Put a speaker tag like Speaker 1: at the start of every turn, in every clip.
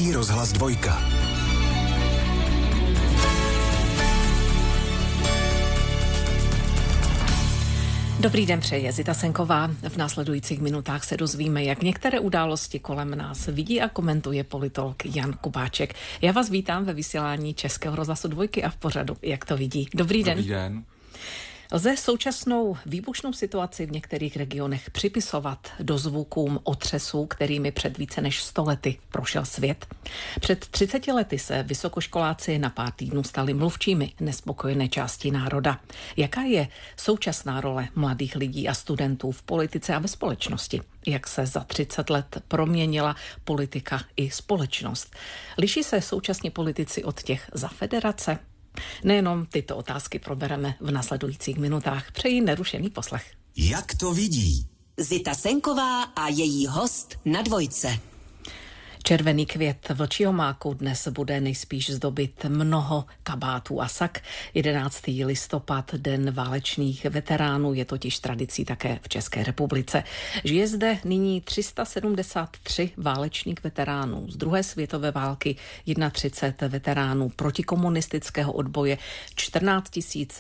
Speaker 1: Český rozhlas 2.
Speaker 2: Dobrý den, přeje Zita Senková. V následujících minutách se dozvíme, jak některé události kolem nás vidí a komentuje politolog Jan Kubáček. Já vás vítám ve vysílání Českého rozhlasu 2 a v pořadu Jak to vidí. Dobrý den.
Speaker 3: Dobrý den.
Speaker 2: Lze současnou výbušnou situaci v některých regionech připisovat dozvukům otřesů, kterými před více než 100 lety prošel svět. Před 30 lety se vysokoškoláci na pár týdnů stali mluvčími nespokojené části národa. Jaká je současná role mladých lidí a studentů v politice a ve společnosti? Jak se za 30 let proměnila politika i společnost? Liší se současní politici od těch za federace? Nejenom tyto otázky probereme v následujících minutách. Přeji nerušený poslech.
Speaker 1: Jak to vidí?
Speaker 4: Zita Senková a její host na 2.
Speaker 2: Červený květ vlčího máku dnes bude nejspíš zdobit mnoho kabátů a sak. 11. listopad, den válečných veteránů, je totiž tradicí také v České republice. Žije zde nyní 373 válečných veteránů z druhé světové války, 31 veteránů protikomunistického odboje, 14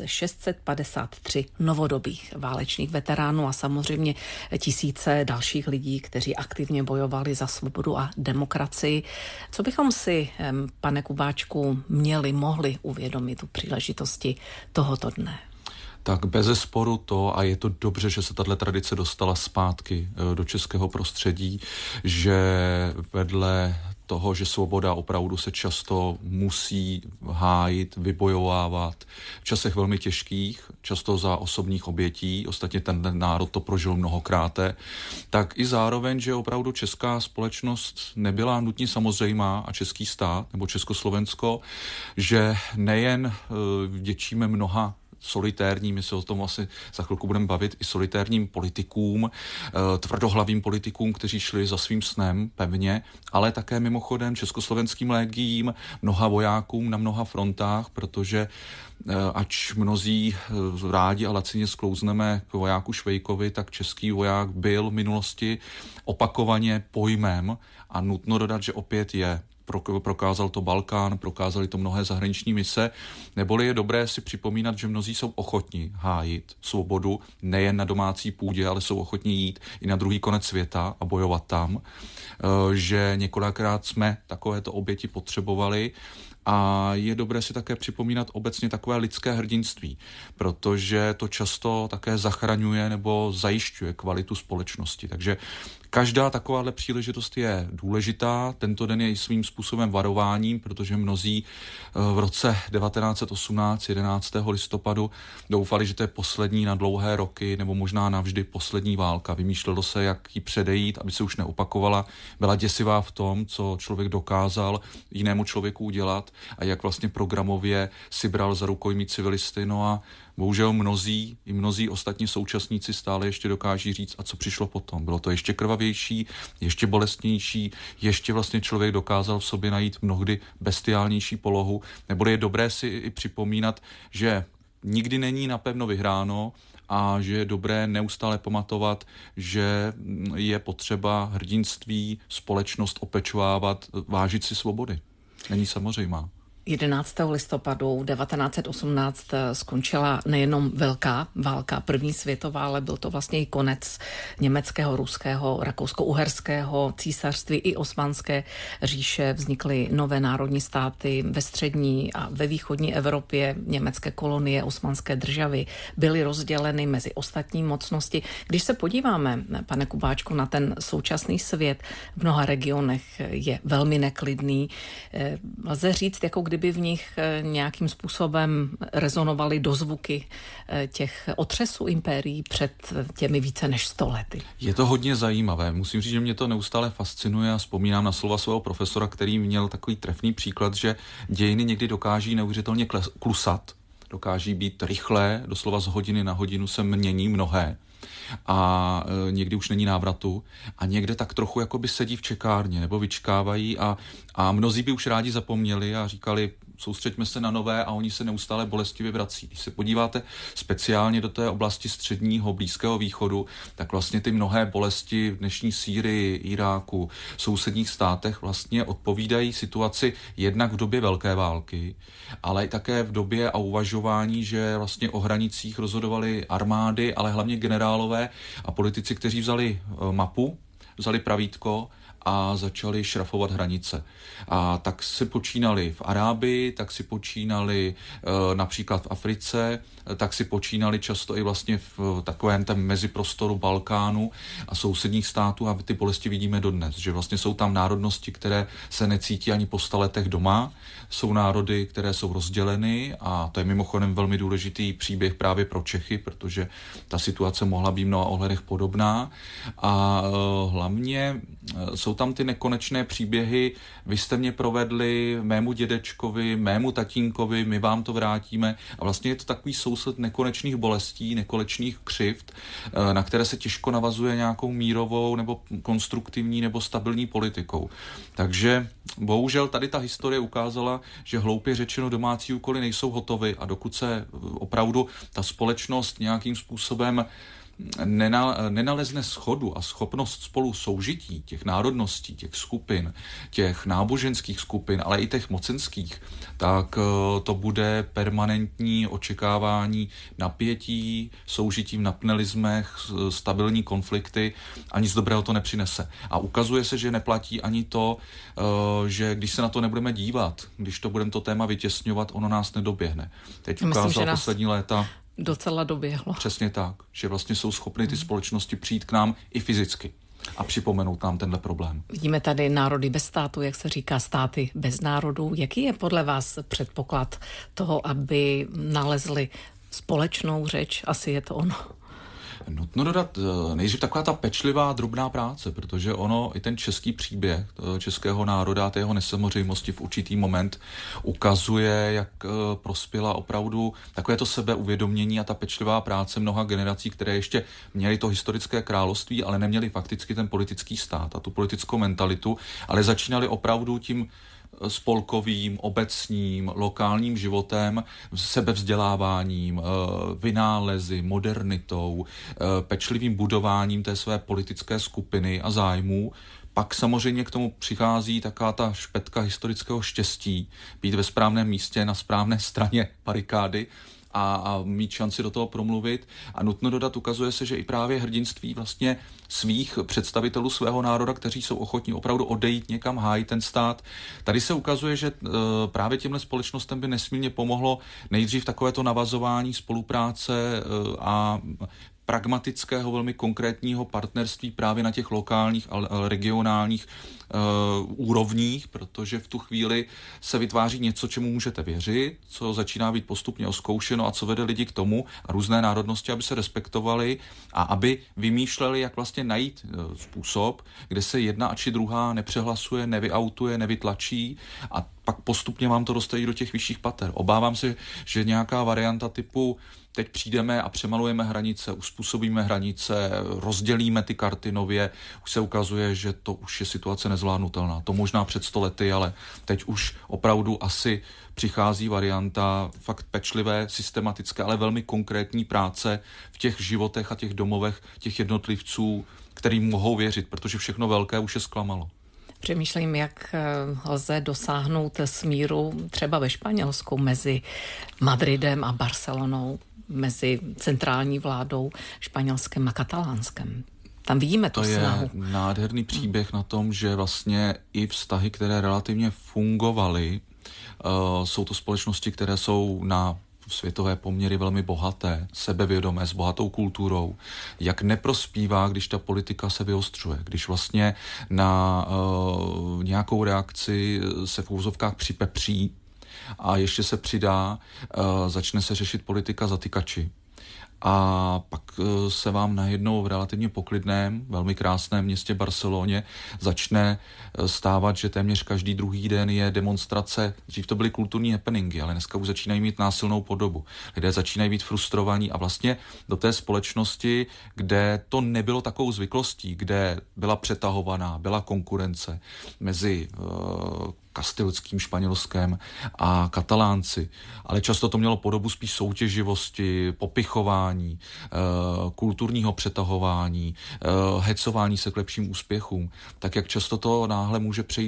Speaker 2: 653 novodobých válečných veteránů a samozřejmě tisíce dalších lidí, kteří aktivně bojovali za svobodu a demokracii. Co bychom si, pane Kubáčku, mohli uvědomit u příležitosti tohoto dne?
Speaker 3: Tak bezesporu to, a je to dobře, že se tato tradice dostala zpátky do českého prostředí, že vedle toho, že svoboda opravdu se často musí hájit, vybojovávat v časech velmi těžkých, často za osobních obětí, ostatně ten národ to prožil mnohokráte, tak i zároveň, že opravdu česká společnost nebyla nutně samozřejmá a český stát nebo Československo, že nejen vděčíme mnoha solitérním, my se o tom asi za chvilku budeme bavit, i solitérním politikům, tvrdohlavým politikům, kteří šli za svým snem pevně, ale také mimochodem československým légiím, mnoha vojákům na mnoha frontách, protože ač mnozí rádi a lacině sklouzneme k vojáku Švejkovi, tak český voják byl v minulosti opakovaně pojmem a nutno dodat, že opět je. Prokázal to Balkán, prokázali to mnohé zahraniční mise, neboli je dobré si připomínat, že mnozí jsou ochotní hájit svobodu nejen na domácí půdě, ale jsou ochotní jít i na druhý konec světa a bojovat tam, že několikrát jsme takovéto oběti potřebovali. A je dobré si také připomínat obecně takové lidské hrdinství, protože to často také zachraňuje nebo zajišťuje kvalitu společnosti. Takže každá takováhle příležitost je důležitá. Tento den je i svým způsobem varováním, protože mnozí v roce 1918, 11. listopadu doufali, že to je poslední na dlouhé roky nebo možná navždy poslední válka. Vymýšlelo se, jak ji předejít, aby se už neopakovala. Byla děsivá v tom, co člověk dokázal jinému člověku udělat a jak vlastně programově si bral za rukojmí civilisty. No a bohužel mnozí ostatní současníci stále ještě dokáží říct, a co přišlo potom. Bylo to ještě krvavější, ještě bolestnější, ještě vlastně člověk dokázal v sobě najít mnohdy bestiálnější polohu. Neboli je dobré si i připomínat, že nikdy není napevno vyhráno a že je dobré neustále pamatovat, že je potřeba hrdinství, společnost opečovávat, vážit si svobody. Není samozřejmá.
Speaker 2: 11. listopadu 1918 skončila nejenom velká válka, první světová, ale byl to vlastně i konec německého, ruského, rakousko-uherského císařství i osmanské říše. Vznikly nové národní státy ve střední a ve východní Evropě, německé kolonie, osmanské državy byly rozděleny mezi ostatní mocnosti. Když se podíváme, pane Kubáčku, na ten současný svět, v mnoha regionech je velmi neklidný. Lze říct, jako kdyby v nich nějakým způsobem rezonovaly dozvuky těch otřesů impérií před těmi více než 100 lety.
Speaker 3: Je to hodně zajímavé. Musím říct, že mě to neustále fascinuje a vzpomínám na slova svého profesora, který měl takový trefný příklad, že dějiny někdy dokáží neuvěřitelně klusat, dokáží být rychlé, doslova z hodiny na hodinu se mění mnohé. a někdy už není návratu a někde tak trochu jakoby sedí v čekárně nebo vyčkávají a mnozí by už rádi zapomněli a říkali, soustřeďme se na nové a oni se neustále bolestivě vrací. Když se podíváte speciálně do té oblasti středního Blízkého východu, tak vlastně ty mnohé bolesti v dnešní Sýrii, Iráku, sousedních státech vlastně odpovídají situaci jednak v době Velké války, ale také v době a uvažování, že vlastně o hranicích rozhodovaly armády, ale hlavně generálové a politici, kteří vzali mapu, vzali pravítko a začali šrafovat hranice. A tak si počínali v Arábii, tak si počínali například v Africe, tak si počínali často i vlastně v takovém tam meziprostoru Balkánu a sousedních států a ty bolesti vidíme dodnes, že vlastně jsou tam národnosti, které se necítí ani po 100 letech doma, jsou národy, které jsou rozděleny a to je mimochodem velmi důležitý příběh právě pro Čechy, protože ta situace mohla být v mnoha ohledech podobná a hlavně jsou tam ty nekonečné příběhy, vy jste mě provedli, mému dědečkovi, mému tatínkovi, my vám to vrátíme a vlastně je to takový soused nekonečných bolestí, nekonečných křivd, na které se těžko navazuje nějakou mírovou nebo konstruktivní nebo stabilní politikou. Takže bohužel tady ta historie ukázala, že hloupě řečeno domácí úkoly nejsou hotovy a dokud se opravdu ta společnost nějakým způsobem nenalezne shodu a schopnost spolu soužití těch národností, těch skupin, těch náboženských skupin, ale i těch mocenských, tak to bude permanentní očekávání napětí, soužití v napnelismech, stabilní konflikty a nic dobrého to nepřinese. A ukazuje se, že neplatí ani to, že když se na to nebudeme dívat, když to budeme to téma vytěsňovat, ono nás nedoběhne. Teď ukázalo poslední léta
Speaker 2: docela doběhlo.
Speaker 3: Přesně tak, že vlastně jsou schopny ty společnosti přijít k nám i fyzicky a připomenout nám tenhle problém.
Speaker 2: Vidíme tady národy bez státu, jak se říká, státy bez národů. Jaký je podle vás předpoklad toho, aby nalezli společnou řeč? Asi je to ono.
Speaker 3: Nutno dodat nejdřív taková ta pečlivá, drobná práce, protože ono i ten český příběh českého národa a té jeho nesamořejmosti v určitý moment ukazuje, jak prospěla opravdu takové to sebeuvědomění a ta pečlivá práce mnoha generací, které ještě měly to historické království, ale neměly fakticky ten politický stát a tu politickou mentalitu, ale začínali opravdu tím spolkovým, obecním, lokálním životem, sebevzděláváním, vynálezy, modernitou, pečlivým budováním té své politické skupiny a zájmů. Pak samozřejmě k tomu přichází taková ta špetka historického štěstí, být ve správném místě na správné straně barikády a mít šanci do toho promluvit. A nutno dodat, ukazuje se, že i právě hrdinství vlastně svých představitelů svého národa, kteří jsou ochotní opravdu odejít někam hájit ten stát. Tady se ukazuje, že právě těmhle společnostem by nesmírně pomohlo nejdřív takovéto navazování spolupráce a pragmatického, velmi konkrétního partnerství právě na těch lokálních a regionálních úrovních, protože v tu chvíli se vytváří něco, čemu můžete věřit, co začíná být postupně oskoušeno a co vede lidi k tomu a různé národnosti, aby se respektovali a aby vymýšleli, jak vlastně najít způsob, kde se jedna či druhá nepřehlasuje, nevyautuje, nevytlačí a pak postupně vám to dostají do těch vyšších pater. Obávám se, že nějaká varianta typu teď přijdeme a přemalujeme hranice, uspůsobíme hranice, rozdělíme ty karty nově, už se ukazuje, že to už je situace nezvládnutelná. To možná před 100 lety, ale teď už opravdu asi přichází varianta fakt pečlivé, systematické, ale velmi konkrétní práce v těch životech a těch domovech těch jednotlivců, kterým mohou věřit, protože všechno velké už je zklamalo.
Speaker 2: Přemýšlím, jak lze dosáhnout smíru třeba ve Španělsku mezi Madridem a Barcelonou, mezi centrální vládou španělském a katalánskem. Tam vidíme tu snahu.
Speaker 3: To je nádherný příběh na tom, že vlastně i vztahy, které relativně fungovaly, jsou to společnosti, které jsou na světové poměry velmi bohaté, sebevědomé, s bohatou kulturou, jak neprospívá, když ta politika se vyostřuje, když vlastně na nějakou reakci se v úvozovkách připepří a ještě se přidá, začne se řešit politika zatykači. A pak se vám najednou v relativně poklidném, velmi krásném městě Barceloně začne stávat, že téměř každý druhý den je demonstrace. Dřív to byly kulturní happeningy, ale dneska už začínají mít násilnou podobu. Lidé začínají být frustrovaní a vlastně do té společnosti, kde to nebylo takovou zvyklostí, kde byla přetahovaná, byla konkurence mezi kastilským Španělskem a Katalánci, ale často to mělo podobu spíš soutěživosti, popichování, kulturního přetahování, hecování se k lepším úspěchům, tak jak často to náhle může přejít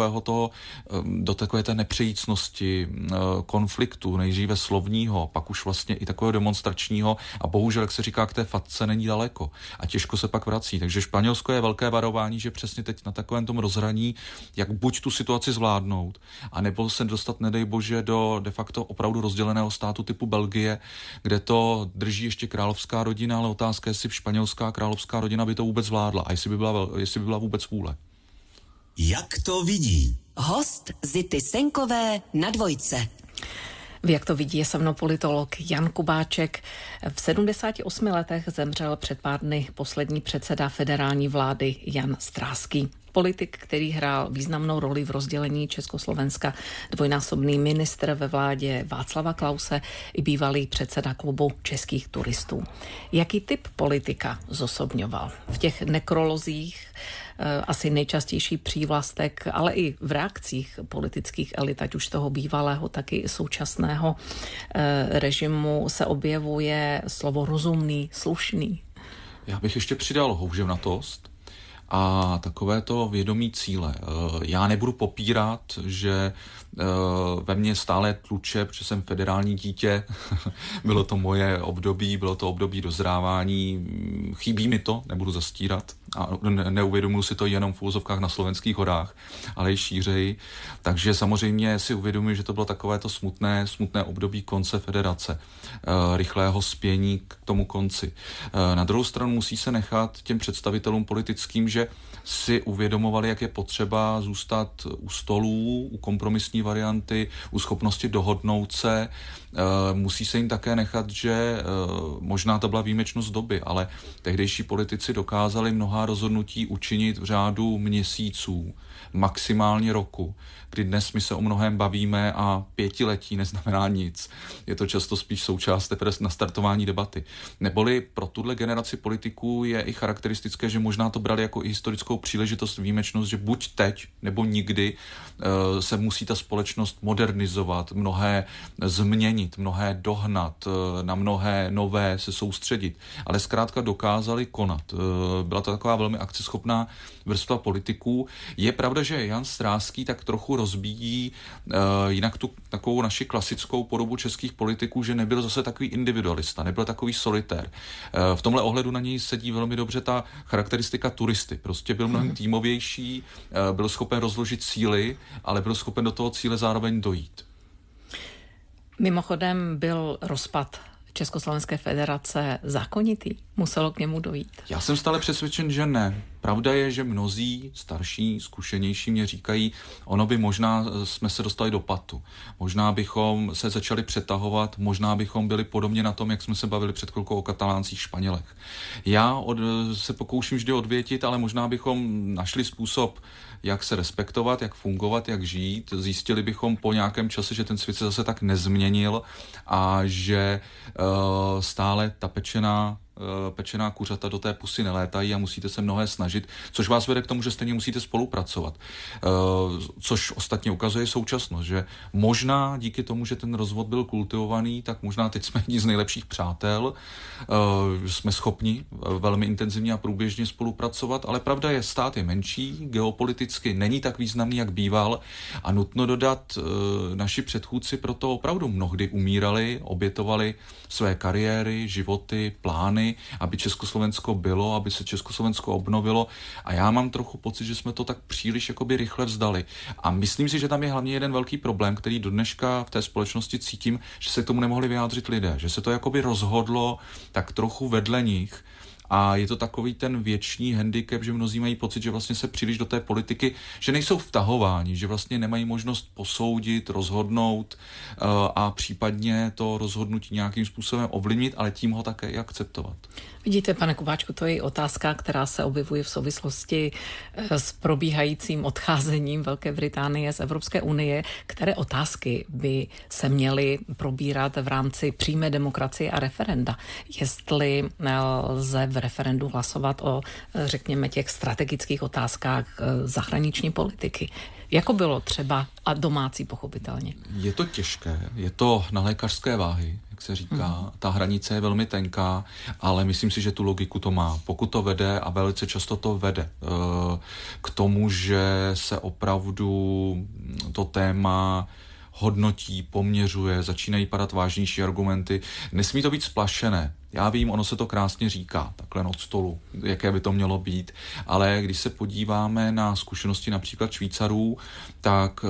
Speaker 3: do takové té nepřejícnosti, konfliktu, nejdříve slovního, pak už vlastně i takového demonstračního a bohužel, jak se říká, k té fatce není daleko a těžko se pak vrací. Takže Španělsko je velké varování, že přesně teď na takovém tom rozhraní, jak buď tu situaci zvládnout, a nebo se dostat, nedej bože, do de facto opravdu rozděleného státu typu Belgie, kde to drží ještě královská rodina, ale otázka je, jestli španělská královská rodina by to vůbec zvládla a jestli by byla vůbec vůle.
Speaker 1: Jak to vidí?
Speaker 4: Host Zity Senkové na Dvojce.
Speaker 2: Jak to vidí, je se mnou politolog Jan Kubáček. V 78 letech zemřel před pár dny poslední předseda federální vlády Jan Stráský. Politik, který hrál významnou roli v rozdělení Československa, dvojnásobný ministr ve vládě Václava Klause i bývalý předseda klubu českých turistů. Jaký typ politika zosobňoval? V těch nekrolozích asi nejčastější přívlastek, ale i v reakcích politických elit, ať už toho bývalého, tak i současného režimu se objevuje slovo rozumný, slušný.
Speaker 3: Já bych ještě přidal houževnatost a takovéto vědomí cíle. Já nebudu popírat, že ve mně stále tluče, protože jsem federální dítě, bylo to moje období, bylo to období dozrávání, chybí mi to, nebudu zastírat a neuvědomuji si to jenom v úvozovkách na slovenských horách, ale i šířeji. Takže samozřejmě si uvědomuji, že to bylo takovéto smutné období konce federace, rychlého spění k tomu konci. Na druhou stranu musí se nechat těm představitelům politickým, že si uvědomovali, jak je potřeba zůstat u stolů, u kompromisní varianty, u schopnosti dohodnout se. Musí se jim také nechat, že možná to byla výjimečnost doby, ale tehdejší politici dokázali mnohá rozhodnutí učinit v řádu měsíců, maximálně roku, kdy dnes my se o mnohém bavíme a 5letí neznamená nic. Je to často spíš součást teprve nastartování debaty. Neboli pro tuhle generaci politiků je i charakteristické, že možná to brali jako i historickou příležitost, výjimečnost, že buď teď nebo nikdy se musí ta společnost modernizovat, mnohé změnit, mnohé dohnat, na mnohé nové se soustředit. Ale zkrátka dokázali konat. Byla to taková velmi akceschopná vrstva politiků. Je pravda, že Jan Stráský tak trochu rozbíjí jinak tu takovou naši klasickou podobu českých politiků, že nebyl zase takový individualista, nebyl takový solitér. V tomhle ohledu na něj sedí velmi dobře ta charakteristika turisty. Prostě byl mnohem týmovější, byl schopen rozložit síly, ale byl schopen do toho cíle zároveň dojít.
Speaker 2: Mimochodem byl rozpad Československé federace zákonitý? Muselo k němu dojít?
Speaker 3: Já jsem stále přesvědčen, že ne. Pravda je, že mnozí starší, zkušenější mě říkají, ono by možná jsme se dostali do patu. Možná bychom se začali přetahovat, možná bychom byli podobně na tom, jak jsme se bavili před chvilkou o Kataláncích, Španělech. Já se pokouším vždy odvětit, ale možná bychom našli způsob, jak se respektovat, jak fungovat, jak žít. Zjistili bychom po nějakém čase, že ten svět se zase tak nezměnil a že stále ta pečená kuřata do té pusy nelétají a musíte se mnohé snažit, což vás vede k tomu, že stejně musíte spolupracovat. Což ostatně ukazuje současnost, že možná díky tomu, že ten rozvod byl kultivovaný, tak možná teď jsme jedni z nejlepších přátel, jsme schopni velmi intenzivně a průběžně spolupracovat, ale pravda je, stát je menší, geopoliticky není tak významný, jak býval a nutno dodat, naši předchůdci proto opravdu mnohdy umírali, obětovali své kariéry, životy, plány, aby Československo bylo, aby se Československo obnovilo a já mám trochu pocit, že jsme to tak příliš jakoby rychle vzdali. A myslím si, že tam je hlavně jeden velký problém, který do dneška v té společnosti cítím, že se k tomu nemohli vyjádřit lidé, že se to jakoby rozhodlo tak trochu vedle nich A je to takový ten věčný handicap, že mnozí mají pocit, že vlastně se příliš do té politiky, že nejsou vtahováni, že vlastně nemají možnost posoudit, rozhodnout a případně to rozhodnutí nějakým způsobem ovlivnit, ale tím ho také i akceptovat.
Speaker 2: Vidíte, pane Kubáčku, to je otázka, která se objevuje v souvislosti s probíhajícím odcházením Velké Británie z Evropské unie. Které otázky by se měly probírat v rámci přímé demokracie a referenda? Jestli lze v referendu hlasovat o, řekněme, těch strategických otázkách zahraniční politiky. Jako bylo třeba a domácí pochopitelně.
Speaker 3: Je to těžké, je to na lékařské váhy, jak se říká. Ta hranice je velmi tenká, ale myslím si, že tu logiku to má. Pokud to vede, a velice často to vede k tomu, že se opravdu to téma hodnotí, poměřuje, začínají padat vážnější argumenty. Nesmí to být splašené. Já vím, ono se to krásně říká, takhle od stolu, jaké by to mělo být, ale když se podíváme na zkušenosti například Švýcarů, tak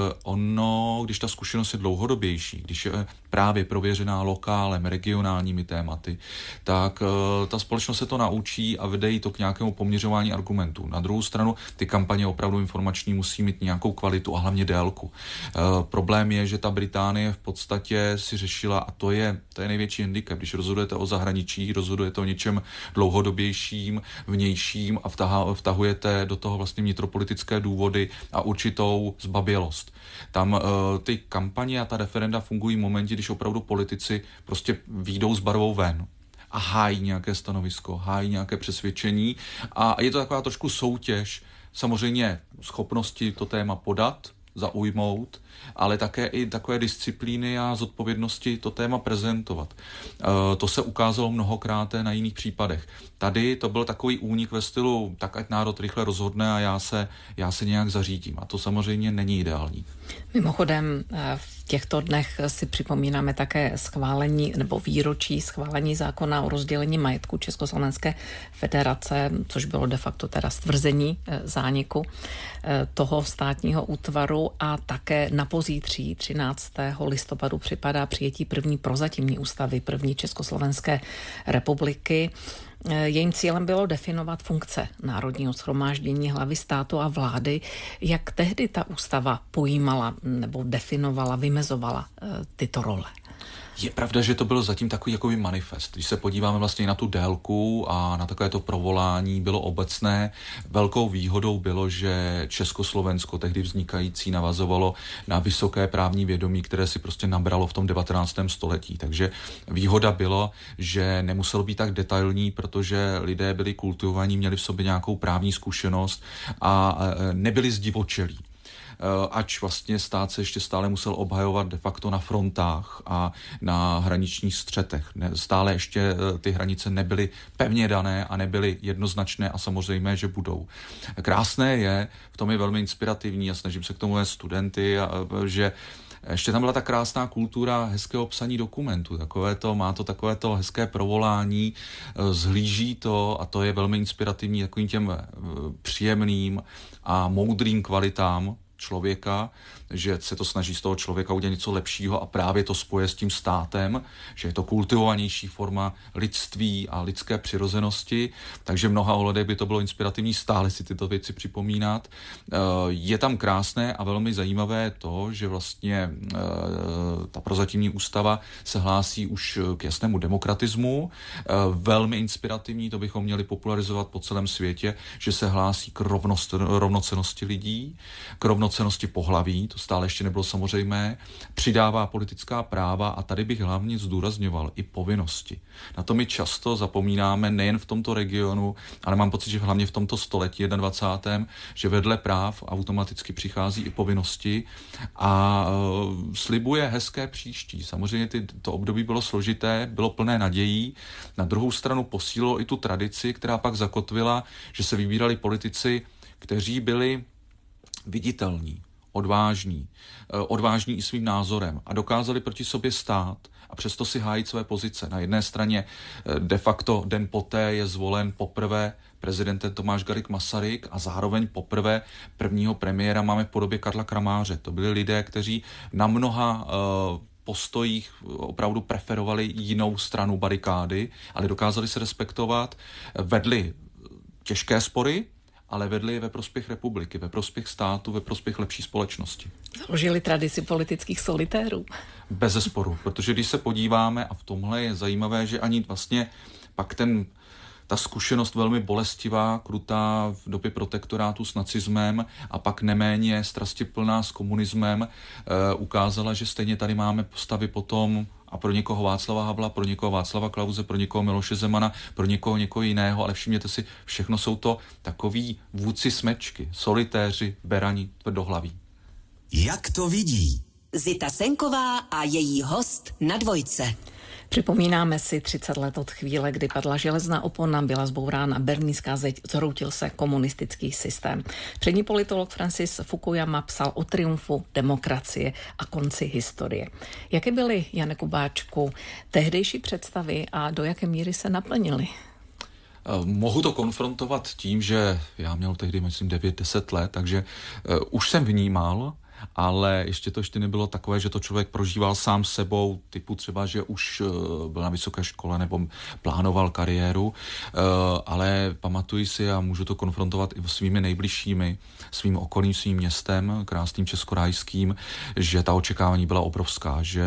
Speaker 3: když ta zkušenost je dlouhodobější, když je právě prověřená lokálem, regionálními tématy, tak ta společnost se to naučí a vede jí to k nějakému poměřování argumentů. Na druhou stranu ty kampaně opravdu informační musí mít nějakou kvalitu a hlavně délku. Problém je, že ta Británie v podstatě si řešila, a to je největší handicap, když rozhodujete o zahraničí, rozhodujete o něčem dlouhodobějším, vnějším a vtahujete do toho vlastně vnitropolitické důvody a určitou zbabělost. Tam ty kampaně a ta referenda fungují v momentě, když opravdu politici prostě výjdou s barvou ven a hájí nějaké stanovisko, hájí nějaké přesvědčení a je to taková trošku soutěž, samozřejmě schopnosti to téma podat, zaujmout, ale také i takové disciplíny a zodpovědnosti to téma prezentovat. To se ukázalo mnohokrát na jiných případech. Tady to byl takový únik ve stylu, tak ať národ rychle rozhodne a já se nějak zařídím. A to samozřejmě není ideální.
Speaker 2: Mimochodem, v těchto dnech si připomínáme také schválení nebo výročí schválení zákona o rozdělení majetku Československé federace, což bylo de facto teda stvrzení zániku toho státního útvaru a také na pozítří 13. listopadu připadá přijetí první prozatímní ústavy první Československé republiky. Jejím cílem bylo definovat funkce Národního shromáždění, hlavy státu a vlády. Jak tehdy ta ústava pojímala nebo definovala, vymezovala tyto role?
Speaker 3: Je pravda, že to byl zatím takový jakoby manifest. Když se podíváme vlastně na tu délku a na takové to provolání, bylo obecné. Velkou výhodou bylo, že Československo tehdy vznikající navazovalo na vysoké právní vědomí, které si prostě nabralo v tom 19. století. Takže výhoda bylo, že nemuselo být tak detailní, protože lidé byli kultivovaní, měli v sobě nějakou právní zkušenost a nebyli zdivočelí. Ač vlastně stát se ještě stále musel obhajovat de facto na frontách a na hraničních střetech. Stále ještě ty hranice nebyly pevně dané a nebyly jednoznačné a samozřejmé, že budou. Krásné je, v tom je velmi inspirativní a snažím se k tomu vést studenty, že ještě tam byla ta krásná kultura hezkého psaní dokumentů. Má to takové to hezké provolání, zhlíží to a to je velmi inspirativní takovým těm příjemným a moudrým kvalitám člověka, že se to snaží z toho člověka udělat něco lepšího a právě to spoje s tím státem, že je to kultivovanější forma lidství a lidské přirozenosti, takže v mnoha ohledech by to bylo inspirativní stále si tyto věci připomínat. Je tam krásné a velmi zajímavé to, že vlastně ta prozatímní ústava se hlásí už k jasnému demokratismu, velmi inspirativní, to bychom měli popularizovat po celém světě, že se hlásí k rovnocennosti lidí, k rovnocennosti pohlaví, to stále ještě nebylo samozřejmé, přidává politická práva a tady bych hlavně zdůrazňoval i povinnosti. Na to my často zapomínáme nejen v tomto regionu, ale mám pocit, že hlavně v tomto století 21. že vedle práv automaticky přichází i povinnosti a slibuje hezké příští. Samozřejmě to období bylo složité, bylo plné nadějí. Na druhou stranu posílilo i tu tradici, která pak zakotvila, že se vybírali politici, kteří byli viditelní, odvážní i svým názorem a dokázali proti sobě stát a přesto si hájit své pozice. Na jedné straně de facto den poté je zvolen poprvé prezidentem Tomáš Garrigue Masaryk a zároveň poprvé prvního premiéra máme v podobě Karla Kramáře. To byli lidé, kteří na mnoha postojích opravdu preferovali jinou stranu barikády, ale dokázali se respektovat, vedli těžké spory, ale vedli je ve prospěch republiky, ve prospěch státu, ve prospěch lepší společnosti.
Speaker 2: Založili tradici politických solitérů.
Speaker 3: Bezesporu, protože když se podíváme, a v tomhle je zajímavé, že ani vlastně pak ta zkušenost velmi bolestivá, krutá v době protektorátu s nacismem a pak neméně strastiplná s komunismem ukázala, že stejně tady máme postavy potom a pro někoho Václava Havla, pro někoho Václava Klause, pro někoho Miloše Zemana, pro někoho jiného, ale všimněte si, všechno jsou to takoví vůdci smečky, solitéři, berani, tvrdohlaví.
Speaker 1: Jak to vidí?
Speaker 4: Zita Senková a její host na Dvojce.
Speaker 2: Připomínáme si 30 let od chvíle, kdy padla železná opona, byla zbourána Berlínská zeď, zhroutil se komunistický systém. Přední politolog Francis Fukuyama psal o triumfu demokracie a konci historie. Jaké byly, Jane Kubáčku, tehdejší představy a do jaké míry se naplnily?
Speaker 3: Mohu to konfrontovat tím, že já měl tehdy, myslím, 9-10 let, takže už jsem vnímal, ale ještě to nebylo takové, že to člověk prožíval sám sebou, typu třeba, že už byl na vysoké škole nebo plánoval kariéru, ale pamatuji si a můžu to konfrontovat i svými nejbližšími, svým okolím, svým městem, krásným českorajským, že ta očekávání byla obrovská, že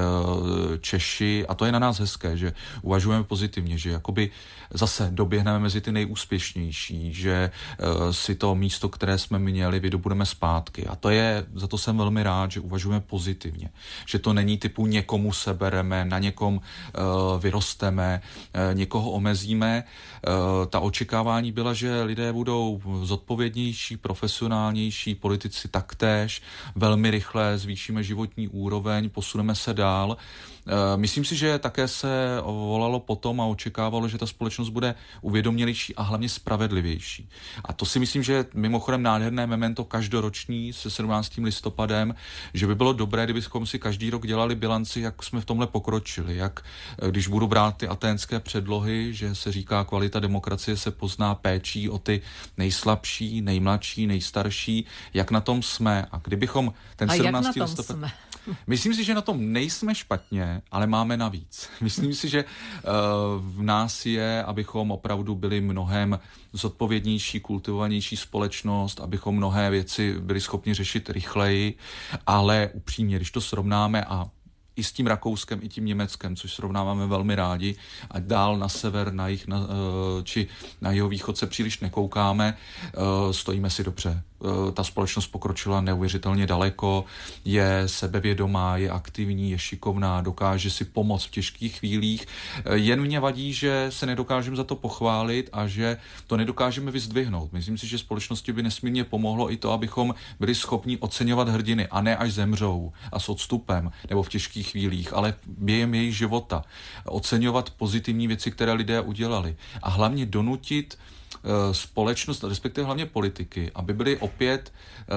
Speaker 3: Češi, a to je na nás hezké, že uvažujeme pozitivně, že jakoby zase doběhneme mezi ty nejúspěšnější, že si to místo, které jsme měli, vydobudeme zpátky. A za to jsem velmi rád, že uvažujeme pozitivně. Že to není typu někomu sebereme, na někom vyrosteme, někoho omezíme. Ta očekávání byla, že lidé budou zodpovědnější, profesionálnější, politici taktéž, velmi rychle zvýšíme životní úroveň, posuneme se dál. Myslím si, že také se volalo potom a očekávalo, že ta společnost bude uvědomělejší a hlavně spravedlivější. A to si myslím, že je mimochodem nádherné memento každoroční se 17. listopadem, že by bylo dobré, kdybychom si každý rok dělali bilanci, jak jsme v tomhle pokročili, jak když budu brát ty aténské předlohy, že se říká, kvalita demokracie se pozná péčí o ty nejslabší, nejmladší, nejstarší, jak na tom jsme. A kdybychom ten 17. listopad... Myslím si, že na tom nejsme špatně, ale máme navíc. Myslím si, že v nás je, abychom opravdu byli mnohem zodpovědnější, kultivovanější společnost, abychom mnohé věci byli schopni řešit rychleji, ale upřímně, když to srovnáme a i s tím Rakouskem, i tím Německem, což srovnáváme velmi rádi, a dál na sever, na jih, či na jihovýchod se příliš nekoukáme, stojíme si dobře. Ta společnost pokročila neuvěřitelně daleko, je sebevědomá, je aktivní, je šikovná, dokáže si pomoct v těžkých chvílích. Jen mě vadí, že se nedokážeme za to pochválit a že to nedokážeme vyzdvihnout. Myslím si, že společnosti by nesmírně pomohlo i to, abychom byli schopni oceňovat hrdiny a ne až zemřou a s odstupem nebo v těžkých chvílích, ale během jejich života. Oceňovat pozitivní věci, které lidé udělali a hlavně donutit společnost, respektive hlavně politiky, aby byli opět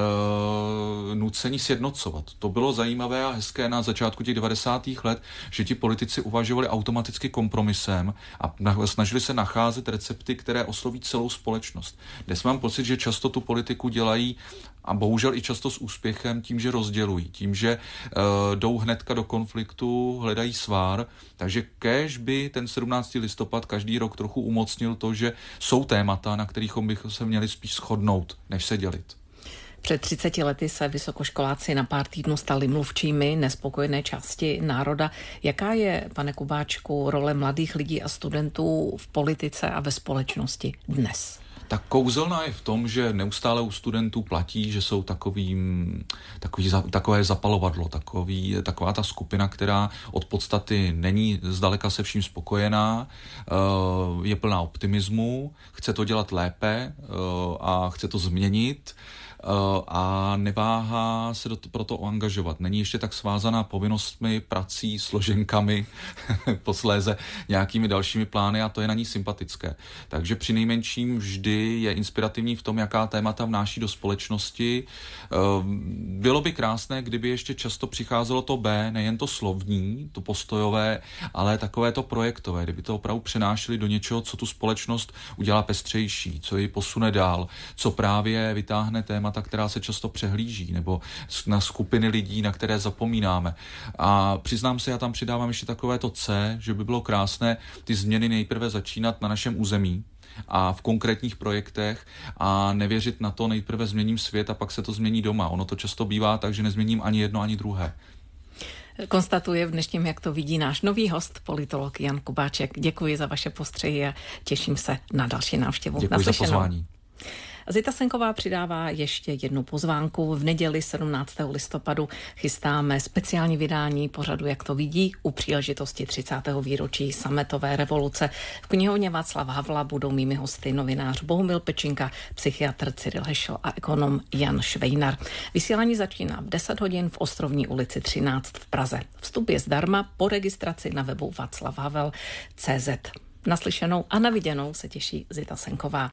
Speaker 3: nuceni sjednocovat. To bylo zajímavé a hezké na začátku těch 90. let, že ti politici uvažovali automaticky kompromisem a snažili se nacházet recepty, které osloví celou společnost. Dnes mám pocit, že často tu politiku dělají a bohužel i často s úspěchem tím, že rozdělují, tím, že jdou hnedka do konfliktu, hledají svár, takže kéž by ten 17. listopad každý rok trochu umocnil to, že jsou témata, na kterých bychom se měli spíš shodnout, než se dělit.
Speaker 2: Před 30 lety se vysokoškoláci na pár týdnů stali mluvčími nespokojené části národa. Jaká je, pane Kubáčku, role mladých lidí a studentů v politice a ve společnosti dnes?
Speaker 3: Tak kouzelná je v tom, že neustále u studentů platí, že jsou takové zapalovadlo, taková ta skupina, která od podstaty není zdaleka se vším spokojená, je plná optimismu, chce to dělat lépe a chce to změnit a neváhá se proto angažovat. Není ještě tak svázaná povinnostmi, prací, složenkami, posléze nějakými dalšími plány a to je na ní sympatické. Takže přinejmenším vždy je inspirativní v tom, jaká témata vnáší do společnosti. Bylo by krásné, kdyby ještě často přicházelo to B, nejen to slovní, to postojové, ale takové to projektové, kdyby to opravdu přenášeli do něčeho, co tu společnost udělá pestřejší, co ji posune dál, co právě vytáhne témata, témata, která se často přehlíží, nebo na skupiny lidí, na které zapomínáme. A přiznám se, já tam přidávám ještě takové to C, že by bylo krásné ty změny nejprve začínat na našem území a v konkrétních projektech a nevěřit na to, nejprve změním svět a pak se to změní doma. Ono to často bývá tak, že nezměním ani jedno, ani druhé.
Speaker 2: Konstatuje v dnešním Jak to vidí náš nový host, politolog Jan Kubáček. Děkuji za vaše postřehy a těším se na další návštěvu.
Speaker 3: Děkuji za pozvání.
Speaker 2: Zita Senková přidává ještě jednu pozvánku. V neděli 17. listopadu chystáme speciální vydání pořadu Jak to vidí u příležitosti 30. výročí sametové revoluce. V knihovně Václava Havla budou mými hosty novinář Bohumil Pečinka, psychiatr Cyril Hešel a ekonom Jan Švejnar. Vysílání začíná v 10 hodin v Ostrovní ulici 13 v Praze. Vstup je zdarma po registraci na webu václavhavel.cz. Naslyšenou a naviděnou se těší Zita Senková.